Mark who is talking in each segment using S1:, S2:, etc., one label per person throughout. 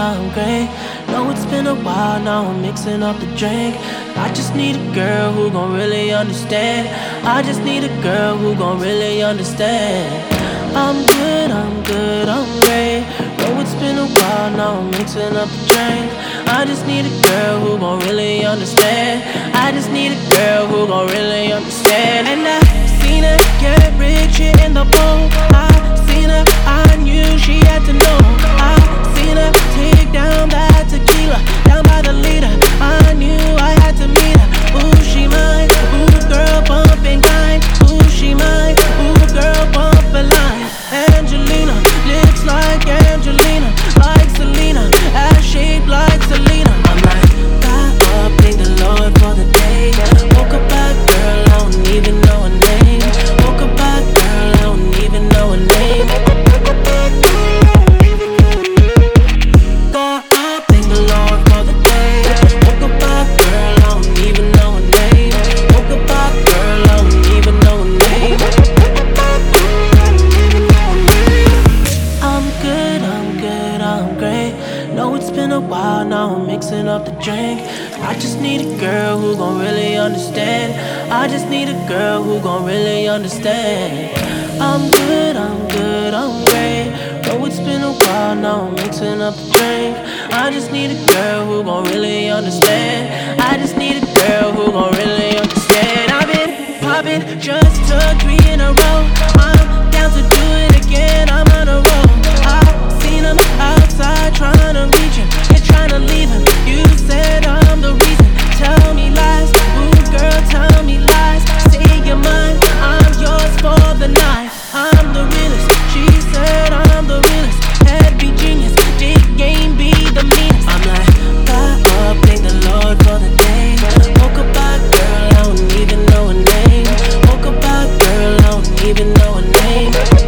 S1: I'm great. Know it's been a while, now I'm mixing up the drink. I just need a girl who gon' really understand. I just need a girl who gon' really understand. I'm good, I'm great. Know it's been a while, now I'm mixing up the drink. I just need a girl who gon' really understand. I just need a girl who gon' really understand. And I seen her get rich here in the bowl. I seen her, I knew she had to know. I seen her take down that tequila, down by the leader. I knew I had to meet her. Ooh, she mine. Ooh, girl, bumping kind. Ooh, she mine. Ooh, girl, bump a line. Angelina, lips like Angelina, like Selena, ass shaped like Selena. I'm like, got up, thank the Lord for the day. Woke up back, girl, I don't even know her name. Woke up back, girl, I don't even know her name. Got up, thank the Lord for the day. Woke up back, girl, I don't even know her name. Woke up back, girl, I don't even know her name. I'm good, I'm great. Know it's been a while, now I'm mixing up the drink. I just need a girl who gon' really understand. I just need a girl who gon' really understand. I'm good, I'm great. Know it's been a while, now I'm mixing up the drink. I just need a girl who gon' really understand. I just need a girl who gon' really understand. I've been popping, just took 3 in a row. I'm down to do it again, I'm on a roll. I seen him outside trying to reach him, and trying to leave him. You said I'm the reason. Tell me lies, ooh girl, tell me lies. Say you're mine, I'm yours for the night. I'm the realest, she said I'm the realest. Head be genius, dick game be the meanest. I'm like, got up, thank the Lord for the day. Woke up back, girl, I don't even know her name. Woke up back, girl, I don't even know her name.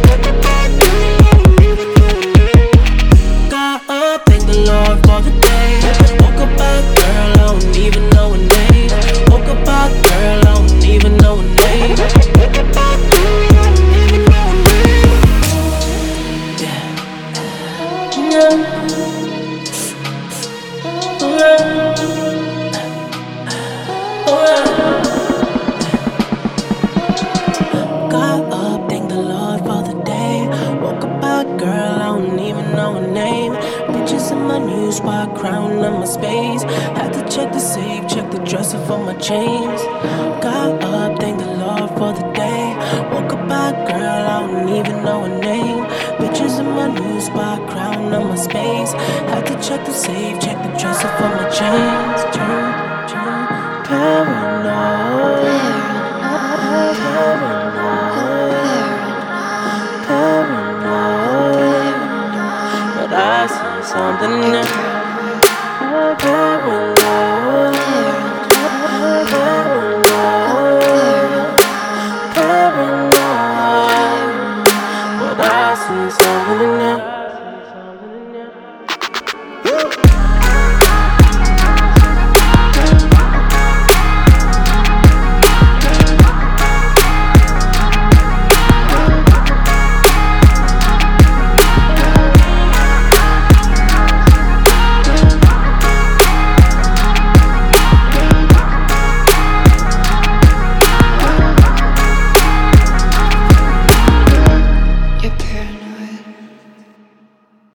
S1: Got up, thank the Lord for the day. Woke up back, girl, I don't even know her name. Woke up back, girl, I don't even know her name. Got up, thank the Lord for the day. Woke up back, girl, I don't even know her name. Bitches in my new spot, crown on my space. Had to check the safe, check the dresser for my chains. Got up, thank the Lord for the day. Woke up back, girl, I don't even know her name. Bitches in my new spot, crown on my space. Had to check the safe, check the dresser for my chains. Turn paranoid.